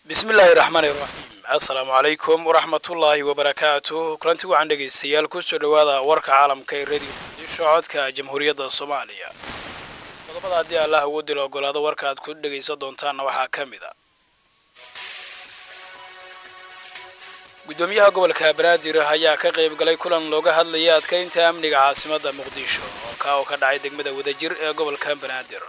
بسم الله الرحمن الرحيم السلام عليكم ورحمة الله وبركاته كلنتي وعن dhageystayaal ku soo dhawaada warka caalamka ee radio socodka jamhuuriyadda Soomaaliya qodobada hadii Allah ugu dilo ogolaado warka aad ku dhageysan doontaan waxa kamid ah gudoomiyaha gobolka Banaadir ayaa ka qayb galay kulan looga hadlayay adkeynta amniga caasimadda Muqdisho oo ka dhacay degmada Wadajir ee gobolka Banaadir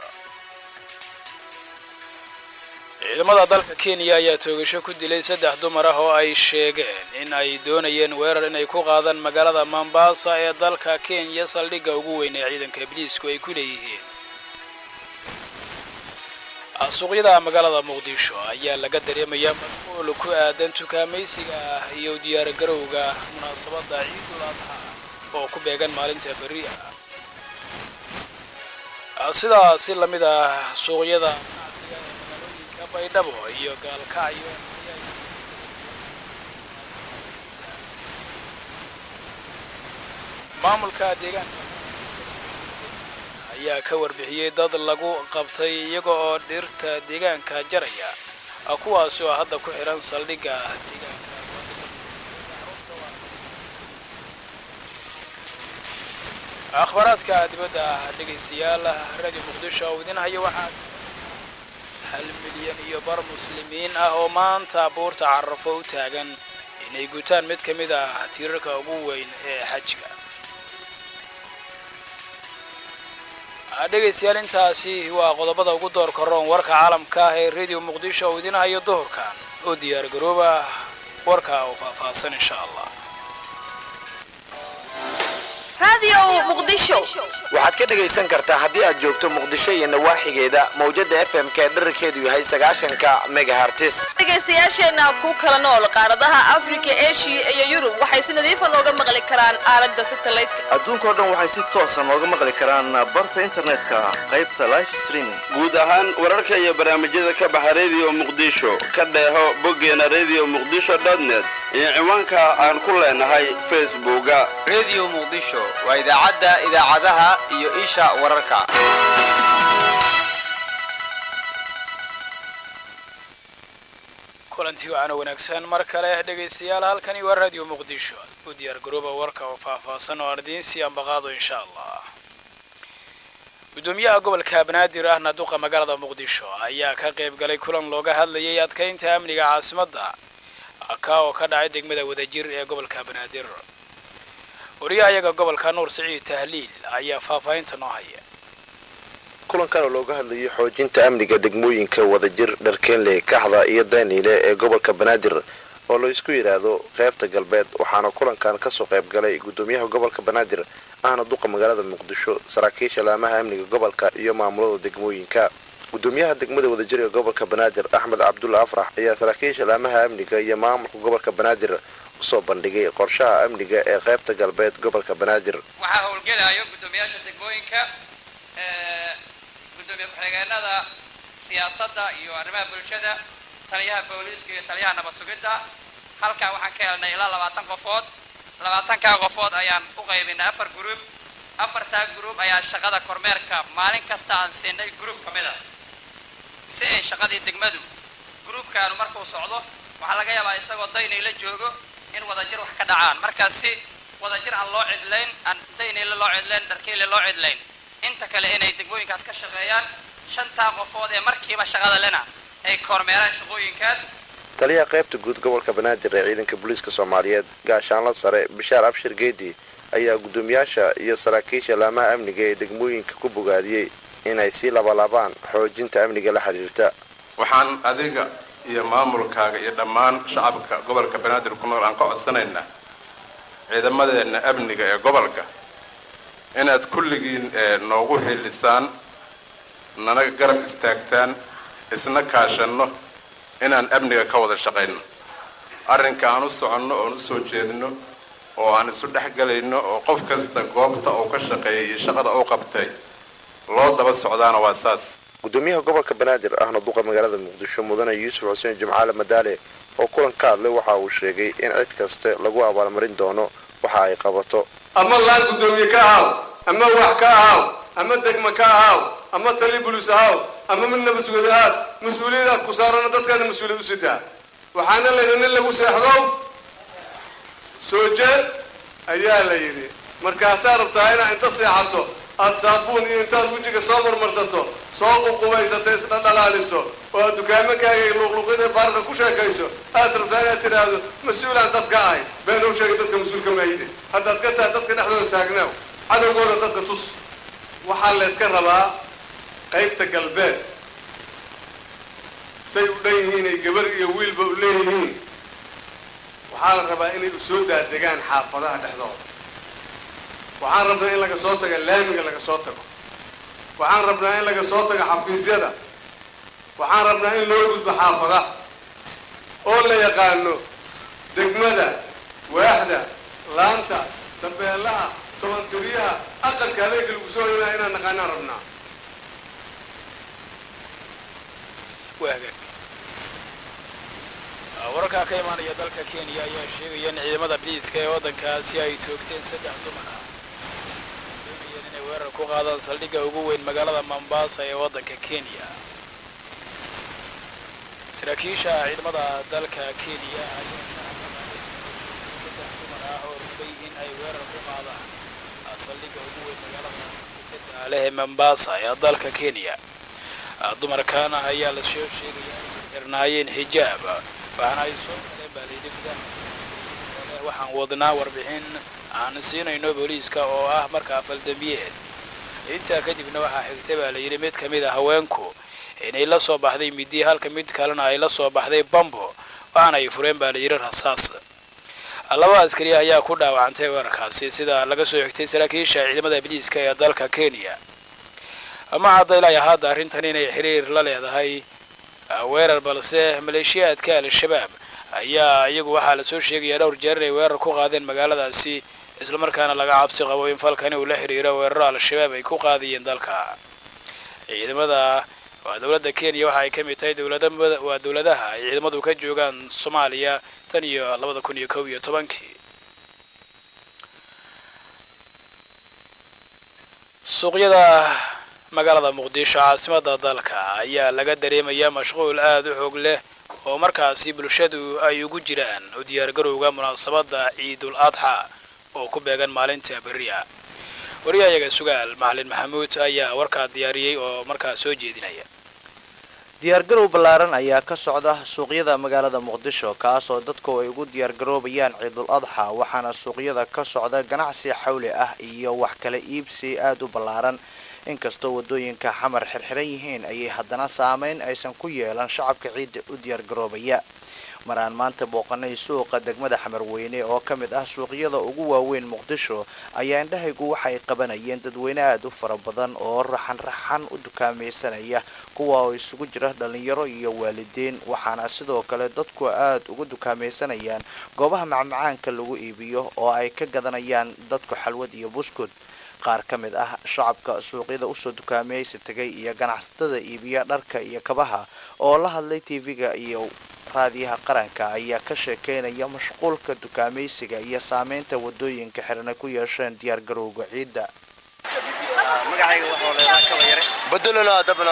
ciidamada dalka Kenya ayaa toogasho ku dilay 3 dumar ah oo ay sheegeen in ay doonayeen weerar inay ku qaadaan magaalada Mombasa ee dalka Kenya saldhigga ugu weyn ee ciidanka booliisku ay ku leeyihiin suuqyada magaalada Muqdisho ayaa laga dareemayaa mashquul ku aadan tukaamaysiga iyo diyaar garowga munaasabadda Ciidul Adha oo ku beegan maalinta bari sidaas la mid ah suuqyada baydhabo iyo gaalkacyo maamulka deegaanka ayaa ka warbixiyay dad lagu qabtay iyaga oo dhirta deegaanka jaraya kuwaas oo hadda ku xiran saldhigga deegaanka akhbaraadka dibadda dhageystayaal radio Muqdisho oo idin hayo waxaa 1 milyan iyo bar muslimiin ah oo maanta buurta Carafo u taagan inay gutaan mid kamid ah tiirarka ugu weyn ee xajka dhageystayaal intaasi waa qodobada ugu door karoon warka caalamka ee radio Muqdisho oo idin hayo doorkan oo diyaar garooba warka oo faahfaahsan insha Allah radio Muqdisho waxaad ka dhageysan kartaa hadii aad joogto Muqdisho iyo nawaaxigeeda mowjada FM ka dhererkeedu yahay 90 megahertz dhageystayaasheena ku kala nool qaaradaha Afrika, Asia iyo Yurub waxay si nadiif ah uga maqli karaan aalada satellite adduunka oo dhan waxay si toos ah uga maqli karaan barta internetka qaybta live streaming guud ahaan wararka iyo barnaamijyada ka baxa radio Muqdisho ka dheeho boggeena radiomuqdisho.net iyo ciwaanka aan ku leenahay Facebook-ga radio Muqdisho waa idaacadaha iyo isha wararka kulanti waxaan wanaagsan mar kale dhageystayaal halkani waa radio Muqdisho u diyaar garooba warka oo faahfaahsan oo ardiinsi aan baqaado insha Allah gudoomiyaha gobolka Banaadir ahna duqa magaalada Muqdisho ayaa ka qayb galay kulan looga hadlayay adkeynta amniga caasimadda oo ka dhacay degmada Wadajir ee gobolka Banaadir wariyaha gobolka Nuur Saciid Tahliil ayaa faahfaahinta noo haya kulankan oo looga hadlayay xoojinta amniga degmooyinka Wadajir Dharkeenle Kaxda iyo Daaniile ee gobolka Banaadir oo la isku yiraahdo qaybta galbeed waxaana kulankan ka soo qayb galay gudoomiyaha gobolka Banaadir ahna duqa magaalada Muqdisho saraakiisha laamaha amniga gobolka iyo maamulada degmooyinka gudoomiyaha degmada Wadajir ee gobolka Banaadir Axmed Cabdulla Afrax ayaa saraakiisha laamaha amniga iyo maamulka gobolka Banaadir soo bandhigay qorshaha amniga ee qaybta galbeed gobolka Banaadir waxa howlgalayo gudoomiyaasha degmooyinka gudoomiye ku-xigeenada siyaasadda iyo arrimaha bulshada taliyaha booliiska iyo taliyaha nabad sugidda halka waxaan ka helnay ilaa 20 qofood 20 qofood ayaan u qaybinay 4 group 4 group ayaa shaqada kormeerka maalin kasta aan siinay group kamida si ay shaqadii degmadu groupkaanu markuu socdo waxa laga yaabaa isagoo daynayla joogo in Wadajir wax ka dhacaan markaas si Wadajir aan loo cidlayn aan daynayla loo cidlayn Dharkeenle loo cidlayn inta kale inay degmooyinkaas ka shaqeeyaan 5 qofood ee markiiba shaqada lena ay kormeeraan shaqooyinkaas taliyaha qaybta guud gobolka Banaadir ee ciidanka booliiska Soomaaliyeed gaashaanla sare Bishaar Abshir Geedi ayaa gudoomiyaasha iyo saraakiisha laamaha amniga ee degmooyinka ku bogaadiyay inay si labalabaan xoojinta amniga la xiriirta waxaan adiga iyo maamulkaaga iyo dhammaan shacabka gobolka Banaadir ku nool aan ka codsanaynaa ciidamadeena amniga ee gobolka inaad kulligiin noogu helisaan nana garab istaagtaan isna kaashano inaan amniga ka wada shaqeyno arrinka aan u soconno oo u soo jeedino oo aan isu dhaxgalayno oo qof kasta goobta oo ka shaqeeyay iyo shaqada uu qabtay loo daba socdaana waa saas gudoomiyaha gobolka Banaadir ahna duqa magaalada Muqdisho mudane Yuusuf Xuseen Jimcaale Madaale oo kulan ka hadlay waxa uu sheegay in cid kasta lagu abaalmarin doono waxa ay qabato ama la gudoomiye ka ahaw ama wax ka ahaw ama degmo ka ahaw ama tali booliis ahaw ama midna mas-uuliyaad mas-uuliyaad ku saarana dadkaana mas-uuliyad u sidaa waxaana la yidhi nin lagu seexdo soo jeed ayaa la yidhi markaasaa rabtaa inaa inta seexato aad saabuun iyo intaad wejiga soo marmarsato soo ququbaysato isdhadhalaaliso oo aad dukaamakaaga iyo luqluqyada baarka ku sheekayso aad rabtaa inaad tidhaahdo mas-uulaan dadka ahay been u sheegay dadka mas-uulka maayide haddaad ka tahay dadka dhexdooda taagnaaw cadowgooda dadka tus waxaa la yska rabaa qaybta galbeed say u dhan yihiin ay gabar iyo wiilba u leeyihiin waxaa la rabaa inay u soo daadegaan xaafadaha dhexdooda waxaan rabnaa in laga soo tago laamiga laga soo tago waxaan rabnaa in laga soo tago xafiisyada waxaan rabnaa in loo gudbo xaafadaha oo la yaqaano degmada waaxda laanta dambeelaha tobantiriyaha aqalka adeega lagu soo helaa inaan naqaanaan rabnaa wararkaa ka imaanaya dalka Kenya ayaa sheegaya in ciidamada booliiska ee waddankaasi ay toogteen 3 dumar ah inay weerar ku qaadaan saldhigga ugu weyn magaalada Mombasa ee waddanka Kenya. saraakiisha ciidamada dalka Kenya ayaa sheegay 3 dumar ah oo rabay in ay weerar ku qaadaan saldhigga ugu weyn magaalada ee Mombasa ee dalka Kenya. dumarkan ayaa la sheegaya xirnaayeen xijaab waxaana ay soo galeen baaleedinta waxaan wadnaa warbixin aan siinayno booliiska oo ah markaa faldambiyeed intaa kadibna waxaa xigtay baa la yidhi mid ka mid ah haweenku inay la soo baxday midi halka mid kalena ay la soo baxday bambo waxaana ay fureen baa la yidhi rasaas. laba askari ayaa ku dhaawacantay weerarkaasi sida laga soo xigtay saraakiisha ciidamada booliiska ee dalka Kenya. ama hadda ilaa hadda arrintan inay xiriir la leedahay weerar balse maleeshiyaadka al-shabaab ayaa iyagu waxaa la soo sheegaya dhowr jeer inay weerar ku qaadeen magaaladaasi isla markaana laga cabsi qabo in falkani uu la xiriiro weerar al-shabaab ay ku qaadiyeen dalka. ciidamada dawladda Kenya waxa ay ka mid tahay dawladaha ay ciidamadu ka joogaan Soomaaliya tan iyo 2011. suuqyada magaalada Muqdisho caasimada dalka ayaa laga dareemayaa mashquul aad u xoog leh oo markaasi bulshadu ay ugu jiraan u diyaar garowga munaasabada Ciidul Adha oo ku beegan maalinta bariya. wariyaha sugaal Macalin Maxamuud ayaa warka diyaariyay oo markaa soo jeedinaya. diyaar garow ballaaran ayaa ka socda suuqyada magaalada Muqdisho kaas oo dadku ay ugu diyaar garoobayaan Ciidul Adha waxaana suuqyada ka socda ganacsi xawli ah iyo wax kala iibsi aad u ballaaran. inkastoo wadooyinka xamar xirxiran yihiin ayay haddana saameyn aysan ku yeelan shacabka ciidda u diyaar garoobaya. maraan maanta booqanay suuqa degmada Xamarweyne oo ka mid ah suuqyada ugu waaweyn Muqdisho ayaa indhahaygu waxay qabanayeen dadweyne aad u fara badan oo raxan u dukaamaysanaya kuwa oo isugu jira dhalinyaro iyo waalidiin waxaana sidoo kale dadku aad ugu dukaamaysanayaan goobaha macmacaanka lagu iibiyo oo ay ka gadanayaan dadku xalwad iyo buskud. qaar ka mid ah shacabka suuqyada u soo dukaamaysi tagay iyo ganacsatada iibiya dharka iyo kabaha oo la hadlay TV-ga iyo raadiyaha qaranka ayaa ka sheekeynaya mashquulka dukaamaysiga iyo saameynta wadooyinka xiran ku yeesheen diyaar garowga ciidda. magacayga waxa leeyahay kaba yare بدلنا دبنا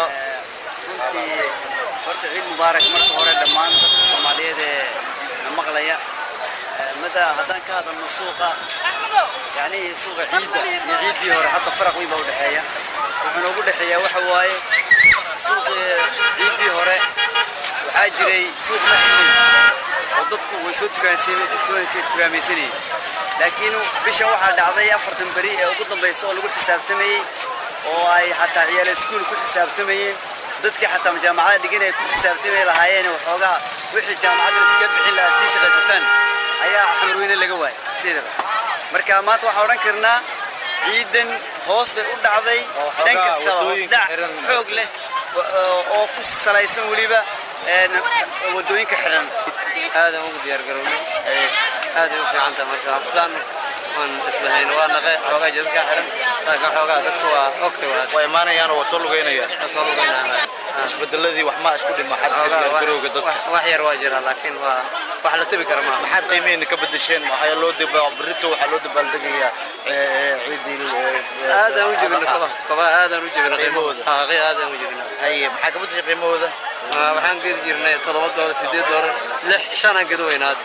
horta ciid mubaarak marka hore dhammaan dadka Soomaaliyeed ee maqlaya mada haddaan ka hadalno suuqa يعني سوق عيدة يعيدي هور حتى فرق وين بودحية وحنا بودحية وحواي سوق عيدي هور وحاجري سوق محلي وضدكم ويسوت كان سنين لكنه بيش واحد عضي أفرد بريء وقدم بيسول وقول حساب تمي وأي حتى عيال سكول كل حساب تمي ضدك حتى مجامعات لقينا كل حساب تمي لهايين وحوجها وحي الجامعات السكب حلا سيش غزتان هيا حمروين اللي جواي سيدر marka maanta waxa oran karnaa ciidan hoos bay u dhacday dhanka xoog leh oo ku salaysan waliba wadooyinka xiran aad ugu diyaar garownay aad u fiican tahay marka afsan aan islahayn waa naqay xoogaa jadka xiran taga xoogaa dadku waa ogtay waa imaanayaan oo soo lugeynayaan isbedeladii wax ma isku dhima xad garowga dadka wax yar waa jira laakiin waa wax la tabi kara maaha maxaad qiimeyn ka bedesheen waxaa loo dibaa بريتو waxaa loo dabaaldegayaa ciidii aadaan u jibina qaba aadaan u jibina qiimahooda aadaan u jibina haye maxaa ka bedeshay qiimahooda waxaan geli jirnay $7 $8 6 5 gadweynaad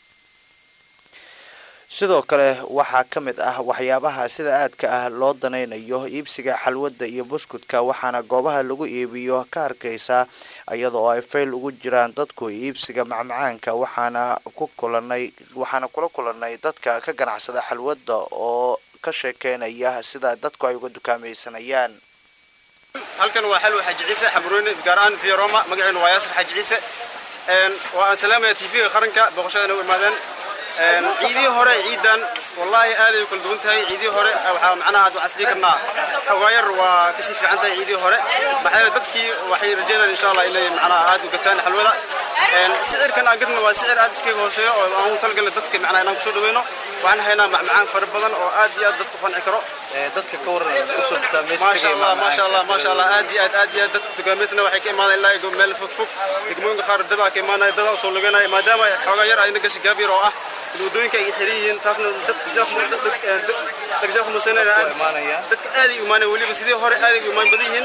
sidoo kale waxaa ka mid ah waxyaabaha sida aadka ah loo danaynayo iibsiga xalwada iyo buskudka waxaana goobaha lagu iibiyo ka arkaysa iyadoo ay fayl ugu jiraan dadku iibsiga macmacaanka waxaana kula kulanay dadka ka ganacsada xalwada oo ka sheekeynaya sida dadku ay uga dukaamaysanayaan halkan waa xalwa xaji ciise xamrooni gaar ahaan fi Roma magaceenu waa Yaasir xaji ciise waan salaamaya TV qaranka boqoshadana u imaadeen ciidii hore ciidan wallahi aad ay kala duwan tahay ciidii hore waxa macnaha aad waxas dhigna xawaayar waa kasi fiican tahay ciidii hore maxay dadkii waxay rajeynayaan insha Allah inay macnaha aad u gataan xalwada sicirkan aan gadno waa sicir aad iskaga hooseeyo oo aan u talgalay dadka macnaha inaan ku soo dhaweeyno waxaan haynaa macmacaan fara badan oo aad iyo aad dadku qanci karo dadka ka waran ku soo dukaamaysanaya ma sha Allah aad iyo aad dadka dukaamaysanaya waxay ka imaadeen ilaa meel fog degmooyinka qaar dad ka imaanaya dad soo luganaya maadaama xogaa yar ay naga shigaabir oo ah wadooyinka ay xiriireen taasna dadka jaaf musanada dadka aad u imaanay waliba sidii hore aad u imaan badan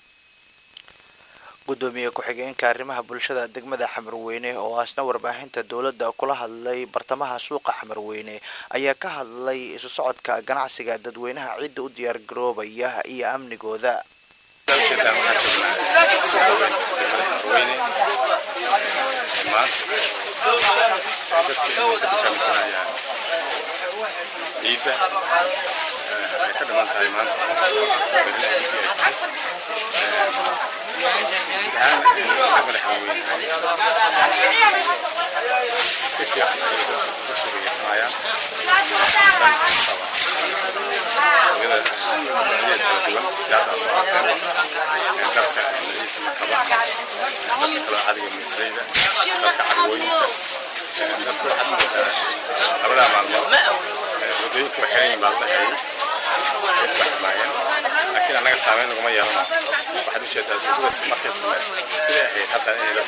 gudoomiye ku-xigeenka arrimaha bulshada degmada Xamarweyne oo asna warbaahinta dawladda kula hadlay bartamaha suuqa Xamarweyne ayaa ka hadlay isu socodka ganacsiga dadweynaha ciidda u diyaar garoobaya iyo amnigooda لكن أنا سامعين لكم يا هنا واحد وشيء هذا بس ما كنت سريع حتى إني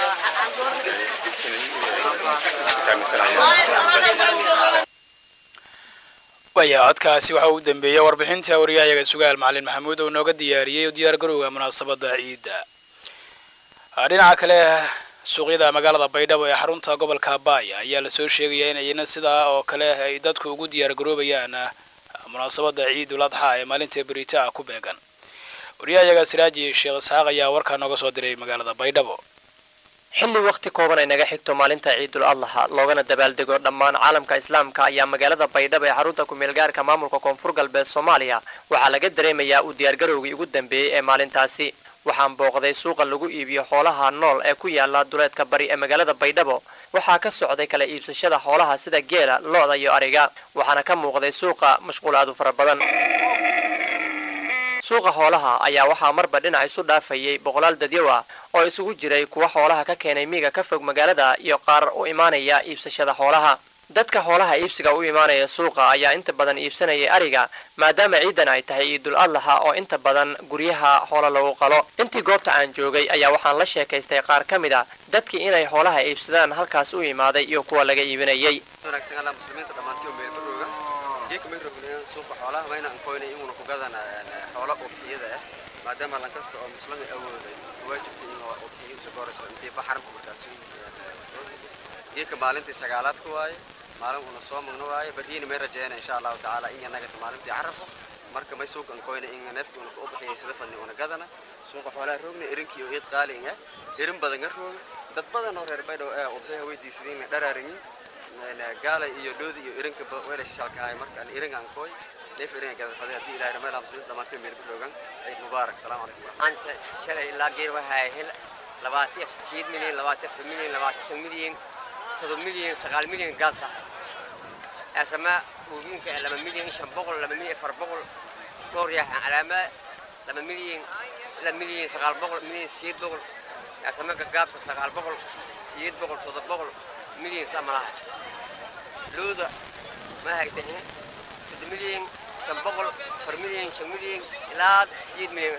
waya codkaasi waxa uu dambeeyay warbixinta wariyaha sugaal macallin maxamuud oo nooga diyaariyay diyaar garowga munaasabada ciida dhinaca kale suuqyada magaalada Baydhabo ee xarunta gobolka Baaya ayaa la soo sheegay in ayna sida oo kale ay dadku ugu diyaar garoobayaan munaasabada ciidul adha ee maalinta Bariita ku beegan wariyaha Siraaji Sheekh Isxaaq ayaa warka nooga soo diray magaalada Baydhabo xilli waqti kooban ay naga xigto maalinta ciidul adha loogana dabaaldego dhammaan caalamka islaamka ayaa magaalada Baydhabo ee xarunta ku meel gaarka maamulka koonfur galbeed Soomaaliya waxa laga dareemayaa u diyaar garowgii ugu dambeeyay ee maalintaasi waxaan booqday suuqa lagu iibiyo xoolaha nool ee ku yaala duleedka bari ee magaalada Baydhabo waxaa ka socday kala iibsashada xoolaha sida geela lo'da iyo ariga waxaana ka muuqday suuqa mashquulaad fara badan suuqa xoolaha ayaa waxaa marba dhinac isu dhaafayay boqolaal dadyow ah oo isugu jiray kuwa xoolaha ka keenay miiga ka fog magaalada iyo qaar u imaanaya iibsashada xoolaha dadka xoolaha iibsiga u imaanaya suuqa ayaa inta badan iibsanayay ariga maadaama ciidan ay tahay ciidul adha oo inta badan guryaha xoolo lagu qalo intii goobta aan joogay ayaa waxaan la sheekaystay qaar ka mid ah dadkii inay xoolaha iibsadaan halkaas u imaaday iyo kuwa laga iibinayay suuqa xoolaha wayna aan qoynay inuu ku gadana xoolo uqiyada ah maadaama lan kasta oo muslimiin awooday waajibka inuu uqiyo soo goorayso intii baxar ku markaas geeka maalintii sagaalaad ku waaye maalin una soo magno waaye bariina may rajeeyna insha Allah taala in naga maalintii carafo marka may suuqan qoynay in neefku uu u bixiyay sida fanni una gadana suuqa xoolaha roogna irinki iyo eed qaaliga irin badan roog dad badan oo reer Baydhabo ah oo waxay weydiisadeen dharaarin gaala iyo doodi iyo irinka weela shalka ay marka irin aan qoy neef irin gada fadhiya hadii ilaahay meel aan soo dhamaatay meel ku dhogan ciid mubaarak salaamu alaykum anta shalay ilaa geer waxay hel 28 milyan 20 milyan 25 milyan 7 milyan 9 milyan gaasa asma ويمكن لما مليون شبقول لما مليون فربقول دور يا علامة لما مليون سقال بقول مليون سيد بقول أسمع كجاب سقال بقول سيد بقول صدق بقول مليون سامرا لودا ما هكذا مليون شبقول فرمليون شمليون لا سيد مليون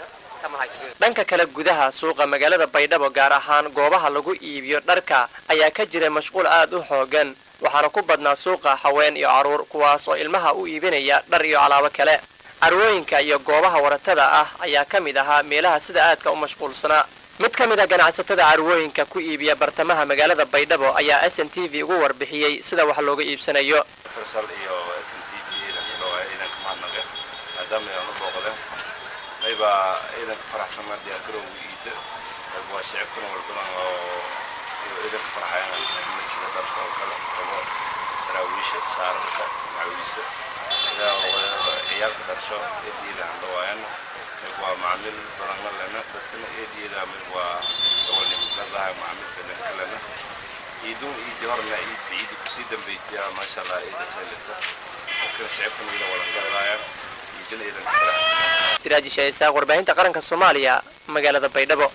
ma hayto dhanka kale gudaha suuqa magaalada baydhabo gaar ahaan goobaha lagu iibiyo dharka ayaa ka jiray mashquul aad u xoogan waxaana ku badnaa suuqa haween iyo caruur kuwaas oo ilmaha u iibinaya dhar iyo alaabo kale carwooyinka iyo goobaha waratada ah ayaa ka mid ahaa meelaha sida aadka u mashquulsanaa mid ka mid ah ganacsatada carwooyinka ku iibiya bartamaha magaalada baydhabo ayaa SNTV ugu warbixiyey sida wax looga iibsanayo farsal iyo SNTV maadaama aan u booqdeen ayba ciidanka faraxsanaa diyaargarowga iida waa shicibkuna walbadan oo ciidanka faraxayana sida dharka oo kale qabo saraawiisha shaararka macawiisa ciyaalka dharsho eediida handa waayana waa macaamiil badanna lena dadkana eediida mid waa gobolnimadaha macaamiilka kalena iidun iidi horna iidi kusii dambaytiya maasha allah ciida khaylata dadkana shicibkana wada wada gaadayaan siraaji shaysaaq warbaahinta qaranka Soomaaliya magaalada Baydhabo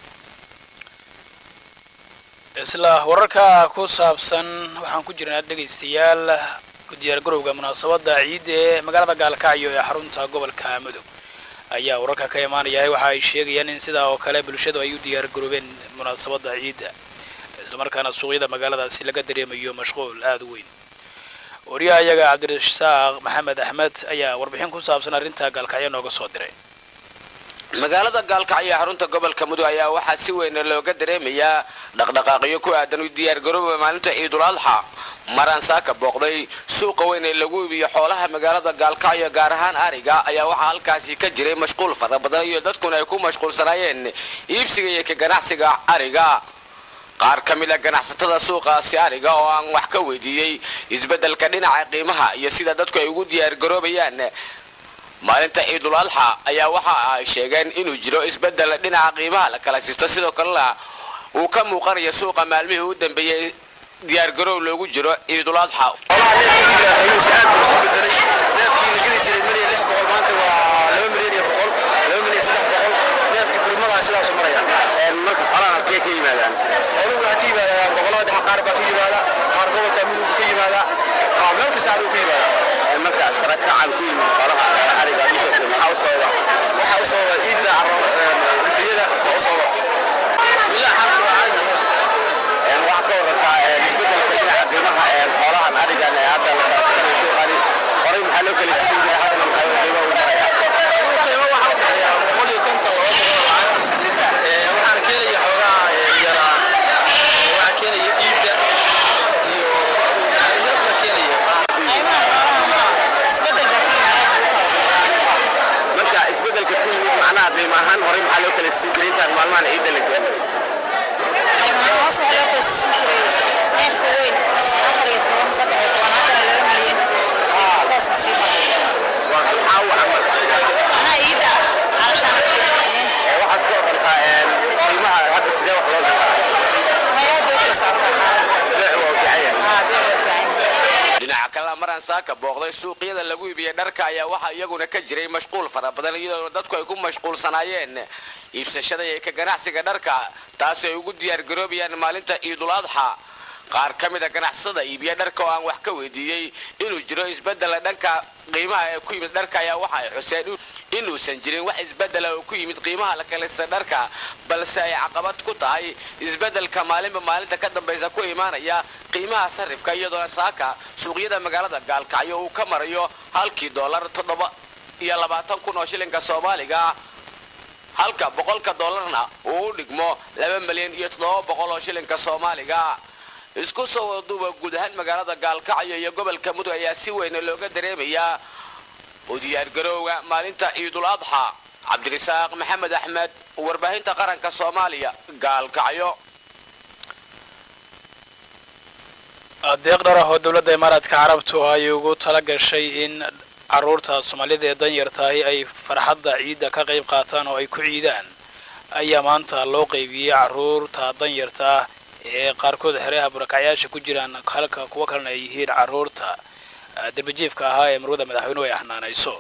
isla wararka ku saabsan waxaan ku jirnaa dhageystayaal ku diyaar garowga munaasabada ciid ee magaalada Gaalkacyo ee xarunta gobolka Mudug ayaa wararka ka imaanaya waxa ay sheegayaan in sida oo kale bulshadu ay u diyaar garoobeen munaasabada ciid isla markaana suuqyada magaaladaasi laga dareemayo mashquul aad u weyn wariyahayaga cabdirasaaq maxamed axmed ayaa warbixin ku saabsan arrinta Gaalkacyo nooga soo diray magaalada Gaalkacyo xarunta gobolka Mudug ayaa waxaa si weyn looga dareemayaa dhaqdhaqaaqyo ku aadan u diyaar garowga maalinta Ciidul Adha maran saaka booqday suuqa weyn ee lagu iibiyo xoolaha magaalada Gaalkacyo gaar ahaan ariga ayaa waxaa halkaasi ka jiray mashquul fara badan iyo dadkuna ay ku mashquulsanaayeen iibsiga iyo ka ganacsiga ariga qaar kamid ah ganacsatada suuqaasi ariga oo aan wax ka weydiiyay isbedelka dhinaca qiimaha iyo sida dadku ay ugu diyaar garoobayaan maalinta Ciidul Adha ayaa waxa ay sheegeen inuu jiro isbedel dhinaca qiimaha la kala siisto sidoo kale uu ka muuqanayo suuqa maalmihii u dambeeyay diyaar garoow loogu jiro Ciidul Adha saaka booqday suuqyada lagu iibiyo dharka ayaa waxa iyaguna ka jiray mashquul fara badan iyadoo dadku ay ku mashquulsanaayeen iibsashada iyo ka ganacsiga dharka taas ay ugu diyaar garoobayaan maalinta Ciidul Adha qaar kamid ah ganacsatada iibiya dharka oo aan wax ka weydiiyay inuu jiro isbedel dhanka qiimaha ee ku yimid dharka ayaa waxa ay xuseen inuusan jirin wax isbedel oo ku yimid qiimaha la kala sa dharka balse ay caqabad ku tahay isbedelka maalinta ka dambaysa ku imaanaya qiimaha sarifka iyadoo saaka suuqyada magaalada Gaalkacyo uu ka marayo halkii dollar 720 oo shilinka Soomaaliga halka boqolka dollarna uu dhigmo 2 milyan iyo 700 oo shilinka Soomaaliga isku soo waduba guud ahaan magaalada Gaalkacyo iyo gobolka Mudug ayaa si weyn looga dareemayaa u diyaar garowga maalinta Ciidul Adha cabdirasaaq maxamed axmed warbaahinta qaranka Soomaaliya Gaalkacyo adeeq dhar ah oo dawladda Imaaraadka Carabtu ay ugu tala gashay in caruurta Soomaalida ee danyartahay ay farxadda ciida ka qayb qaataan oo ay ku ciidaan ayaa maanta loo qaybiyay caruurta danyarta ah ee qaarkood xeeraha barakacayaasha ku jiraan halka kuwa kalena ay yihiin caruurta darbijiifka ahaa ee marwada madaxweynuhu ay xanaanayso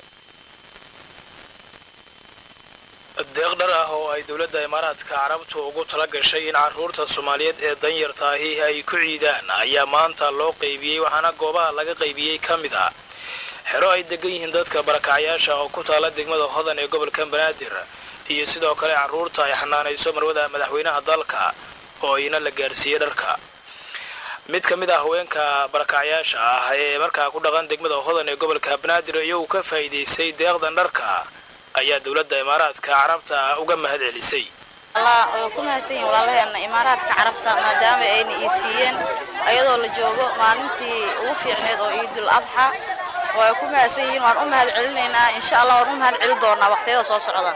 adeeq dhar ah oo ay dawladda Imaaraadka Carabtu ugu tala gashay in caruurta Soomaaliyeed ee danyartahay ay ku ciidaan ayaa maanta loo qaybiyay waxaana goobaha laga qaybiyay kamid ah xero ay degan yihiin dadka barakacayaasha oo ku taala degmada Hodan ee gobolka Banaadir iyo sidoo kale carruurta ay xanaanayso marwada madaxweynaha dalka oo iyana la gaarsiiyey dharka. mid ka mid ah haweenka barakacyaasha ah ee markaa ku dhaqan degmada hodan ee gobolka banaadir iyo uu ka faa'iideystay deeqdan dharka ayaa dowladda imaaraadka carabta uga mahad celisay. الله كم هسين والله أن إمارات كعرفتا ما دام إني إيسيين أيضا لجوجو ما ننتي وفي عنيد عيد الأضحى وكم هسين وأم هاد علينا إن شاء الله وأم هاد عيد دورنا وقتها صوص عضا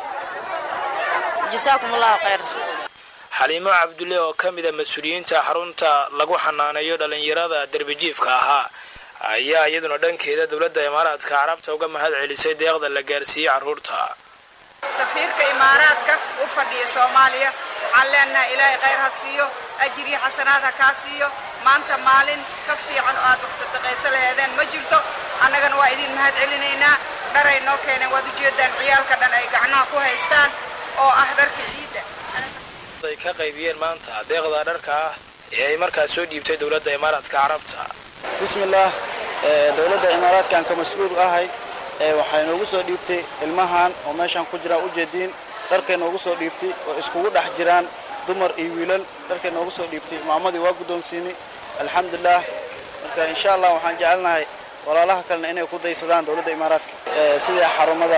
جزاكم الله خير. xaliimo cabdulle oo ka mid ah mas'uuliyiinta xarunta lagu xanaaneeyo dhalinyarada darbijiifka ahaa ayaa iyaduna dhankeeda dowladda imaaraadka carabta uga mahad celisay deeqda la gaarsiiyey carruurta. safiirka imaaraadka u fadhiya Soomaaliya waxaan leenahay ilaahay khayr ha siiyo ajir iyo xasanaad ha ka siiyo maanta maalin ka fiican oo aad wax sadaqaysan lahaydeen ma jirto annagana waa idin mahad celinaynaa dharay noo keeneen waad u jeedaan ciyaalka dhan ay gacnaha ku haystaan oo ah dharka ciida ay ka qaybiyeen maanta deeqda dharka ee ay markaas soo dhiibtay dowladda imaaraadka carabta. bismillaah dowladda imaaraadka aan ka mas'uul ahay waxay noogu soo dhiibtay ilmahan oo meeshan ku jira u jeedin dharkay noogu soo dhiibtay oo iskugu dhex jiraan dumar iyo wiilal dharkay noogu soo dhiibtay maamadii waa guddoonsiinay alxamdulillah marka insha Allah waxaan jecelnahay walaalaha kalena inay ku daysadaan dowladda imaaraadka sida xarumada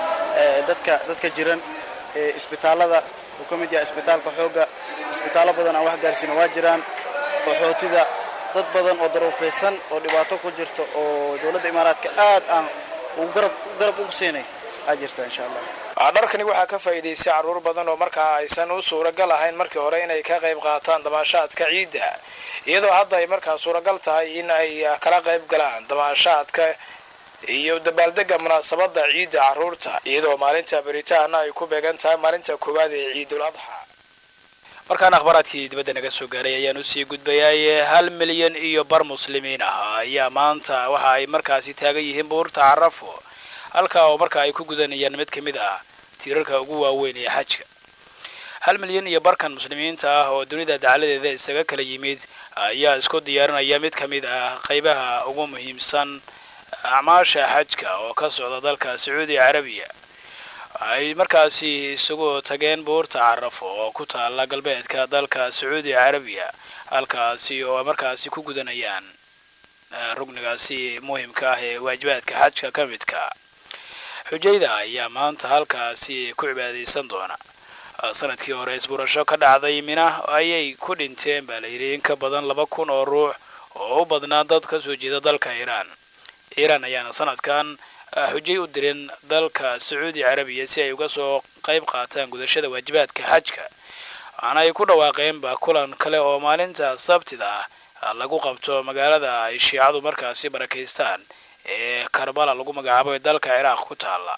dadka jiran isbitaalada oo ka mid yahay isbitaalka xooga isbitaalo badan aan wax gaarsiino waa jiraan qaxootida dad badan oo daruufaysan oo dhibaato ku jirto oo dowladda imaaraadka aad aan garab ugu siinay ajirta insha Allah. dharkani waxaa ka faa'iideystay carruur badan oo markaa aysan u suuragal ahayn markii hore inay ka qayb qaataan damaashaadka ciidda iyadoo hadda ay markaa suuragal tahay in ay kala qayb galaan damaashaadka iyo dabaaldega munaasabada ciidda carruurta iyadoo maalinta baritaana ay ku beegan tahay maalinta koowaad ee ciidul adxa. markaan akhbaraadkii dibadda naga soo gaaray ayaan u sii gudbayay 1 milyan iyo bar muslimiin ah ayaa maanta waxa ay markaasi taagan yihiin buurta Carafo halka oo markaa ay ku gudanayaan mid ka mid ah tiirarka ugu waaweyn ee xajka. 1 milyan iyo barkan muslimiinta ah oo dunida dacaladeeda isaga kala yimid ayaa isku diyaarinaya mid ka mid ah qaybaha ugu muhiimsan acmaasha xajka oo ka socda dalka Sacuudi Carabiya. ay markaasi isugu tageen buurta Carafo oo ku taala galbeedka dalka Sacuudi Carabiya halkaasi oo markaasi ku gudanayaan rugnigaasi muhiimka ah ee waajibaadka xajka ka midka. xujayda ayaa maanta halkaasi ku cibaadeysan doona. sanadkii hore isbuurasho ka dhacday Mina ayay ku dhinteen baa la yiri in ka badan 2,000 oo ruux oo u badnaa dad ka soo jeeda dalka Iiraan ayaana sanadkan xujay u dirin dalka Sacuudi Carabiya si ay uga soo qayb qaataan gudashada waajibaadka xajka. ay ku dhawaaqeen ba kulan kale oo maalinta Sabtida lagu qabto magaalada ay Shiicadu markaasi barakeystaan ee Karbala lagu magacaabo dalka Ciraaq ku taala.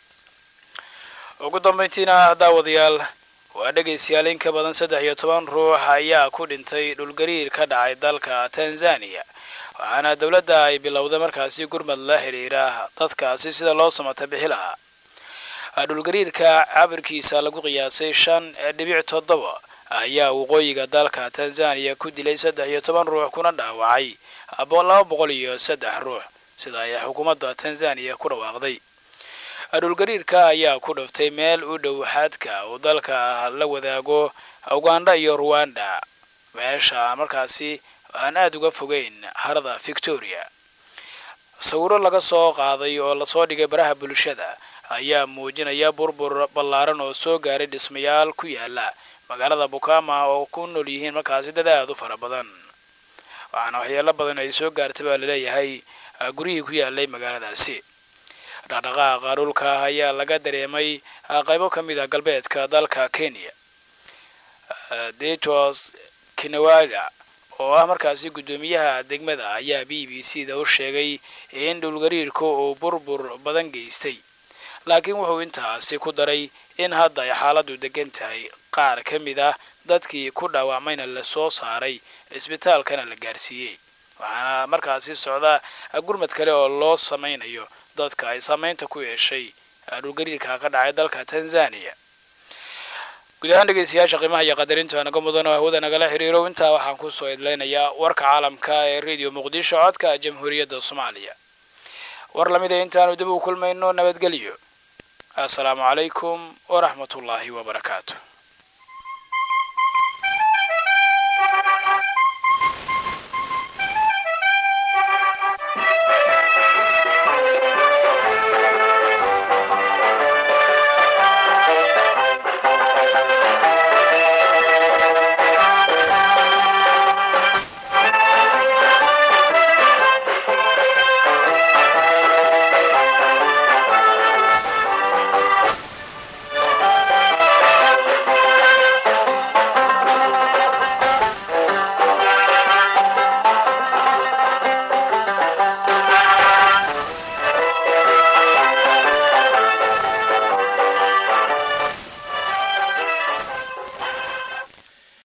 ugu dambeyntiina daawadayaal waa dhageystayaal in ka badan 13 ruux ayaa ku dhintay dhulgariir ka dhacay dalka Tanzania waxaana dawladda ay bilowday markaasi gurmad la xiriira dadkaasi sida loo samata bixi lahaa. dhulgariirka cabirkiisa lagu qiyaasay 5.7 ayaa waqooyiga dalka Tanzania ku dilay 13 ruux kuna dhaawacay 203 ruux sida ay xukuumadda Tanzania ku dhawaaqday. dhulgariirka ayaa ku dhuftay meel u dhow xadka oo dalka la wadaago Uganda iyo Rwanda meesha markaasi aan aad uga fogeyn harada Victoria. sawiro laga soo qaaday oo la soo dhigay baraha bulshada ayaa muujinaya burbur ballaaran oo soo gaaray dhismayaal ku yaala magaalada Bukama oo ku nool yihiin markaasi dad aad u fara badan. waxaana waxyeello badan ay soo gaartay baa la leeyahay guriyihii ku yaalay magaaladaasi. dhaqdhaqaaqa dhulka ayaa laga dareemay qaybo ka mid ah galbeedka dalka Kenya. Detos Kinawada oo ah markaasi gudoomiyaha degmada ayaa BBC-da u sheegay in dhulgariirku uu burbur badan geystay laakiin wuxuu intaasi ku daray in hadda ay xaaladdu degan tahay qaar ka mid ah dadkii ku dhaawacmayna la soo saaray isbitaalkana la gaarsiiyey. waxaana markaasi socda gurmad kale oo loo sameynayo dadka ay saameynta ku yeeshay dhulgariirka ka dhacay dalka Tanzania. guud ahaan dhegeystayaasha qiimaha iyo qadarinta naga mudan oo hawada nagala xiriiro intaa waxaan ku soo idleynayaa warka caalamka ee Radio Muqdisho codka Jamhuuriyadda Soomaaliya. war lamid ah intaanu dib u kulmayno nabadgelyo. assalaamu calaykum waraxmatullaahi wabarakaatu